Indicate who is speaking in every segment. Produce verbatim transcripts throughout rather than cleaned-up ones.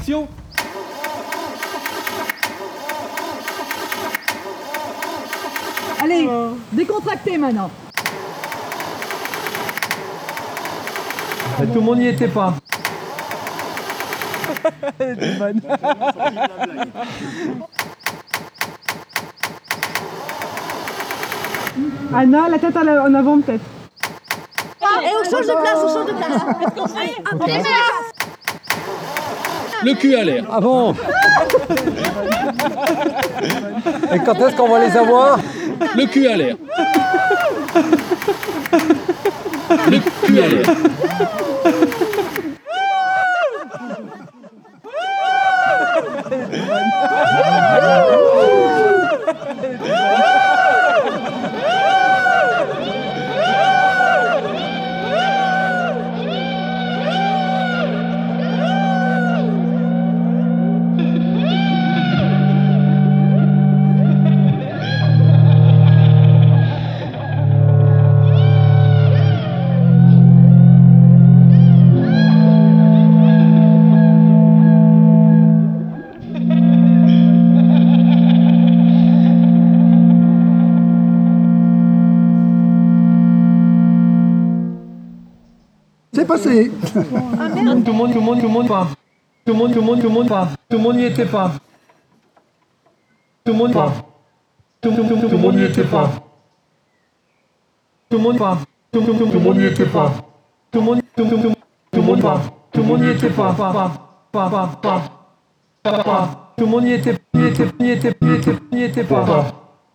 Speaker 1: Action!
Speaker 2: Allez, décontractez maintenant.
Speaker 1: Tout le monde n'y était pas. C'est bonne.
Speaker 2: Anna, la tête en avant peut-être.
Speaker 3: Et on change de place, on change de place. Est-ce qu'on fait après
Speaker 1: Le cul à l'air.
Speaker 4: Ah bon? Et quand est-ce qu'on va les avoir?
Speaker 1: Le cul à l'air. Le cul à l'air.
Speaker 4: C'est passé.
Speaker 1: Tout le monde, tout le monde, tout le monde pas. Tout le monde, tout le monde, tout le monde pas. Tout le monde n'y était pas. Tout le monde pas. Tout le monde, tout le monde n'y était pas. Tout le monde pas. Tout le monde, tout le monde n'y était pas. Tout le monde, tout le monde, tout le monde pas. Tout le monde n'y était pas. Pas, pas, pas, pas, pas, pas. Tout le monde n'y était, n'y était, n'y était, n'y était, n'y était pas.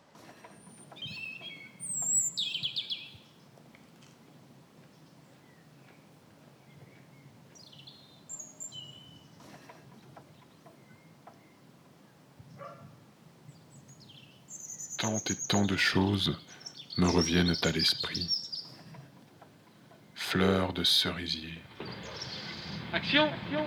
Speaker 5: Tant et tant de choses me reviennent à l'esprit. Fleurs de cerisier.
Speaker 1: Action!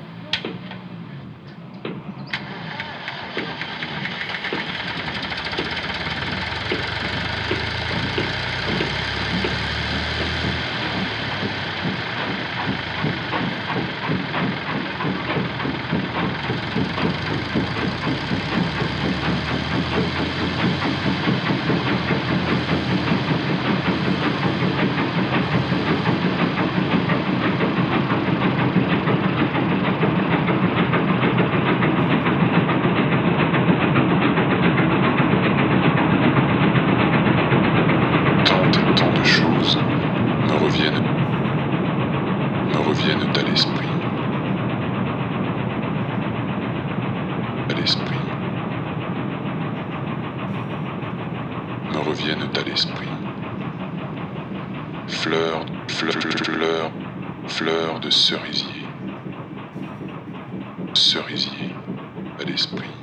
Speaker 5: Me reviennent à l'esprit. À l'esprit. Me reviennent à l'esprit. Fleurs, fleurs, fleurs, fleurs de cerisier. Cerisier à l'esprit.